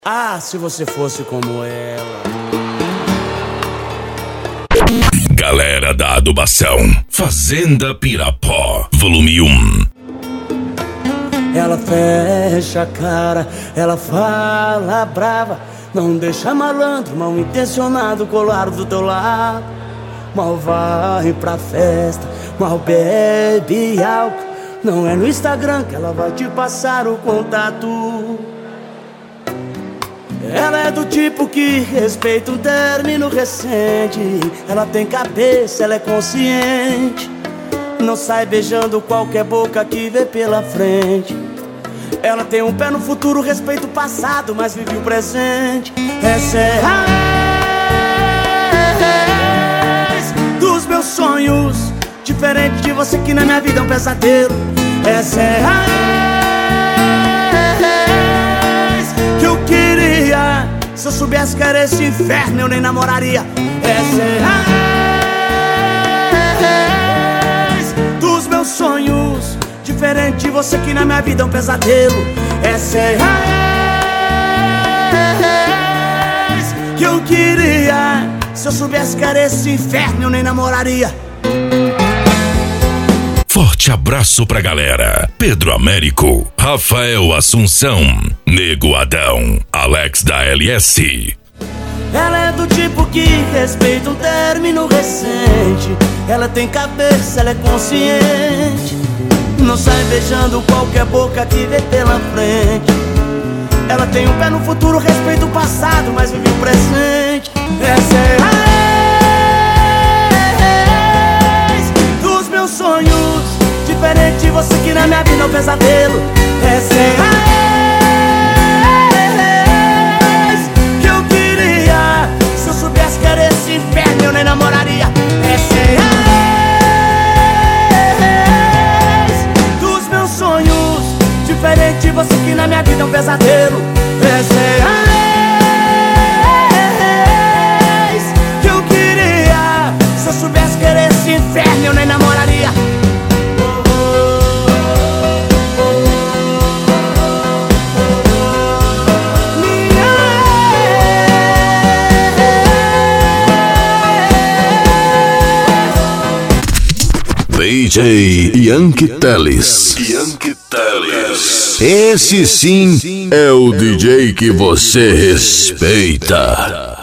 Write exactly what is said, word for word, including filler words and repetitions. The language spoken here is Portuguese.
Ah, se você fosse como ela. Galera da adubação, Fazenda Pirapó, volume um. Ela fecha a cara, ela fala brava, não deixa malandro, mal intencionado colar do teu lado. Mal vai pra festa, mal bebe álcool. Não é no Instagram que ela vai te passar o contato. Ela é do tipo que respeita um término recente. Ela tem cabeça, ela é consciente. Não sai beijando qualquer boca que vê pela frente. Ela tem um pé no futuro, respeita o passado, mas vive o presente. Essa é a ex dos meus sonhos, diferente de você que na minha vida é um pesadelo. Essa é a ex que eu queria. Se eu soubesse que era esse inferno, eu nem namoraria. Essa é a ex dos meus sonhos, diferente de você que na minha vida é um pesadelo. Essa é a ex que eu queria. Se eu soubesse que era esse inferno, eu nem namoraria. Forte abraço pra galera: Pedro Américo, Rafael Assunção, Nego Adão, Alex da L S. Ela é do tipo que respeita um término recente. Ela tem cabeça, ela é consciente. Não sai beijando qualquer boca que vê pela frente. Ela tem um pé no futuro, respeita o passado, mas vive o presente. Essa é a ex dos meus sonhos, diferente de você que na minha vida é um pesadelo. Essa é a ex que eu queria. Se eu soubesse que era esse inferno, eu nem namoraria. Essa é a ex dos meus sonhos, diferente de você que na minha vida é um pesadelo. Essa é a ex que eu queria. Se eu soubesse que era esse inferno, eu nem namoraria. D J Yankee Teles. Yankee Teles. Esse sim é o D J que você respeita.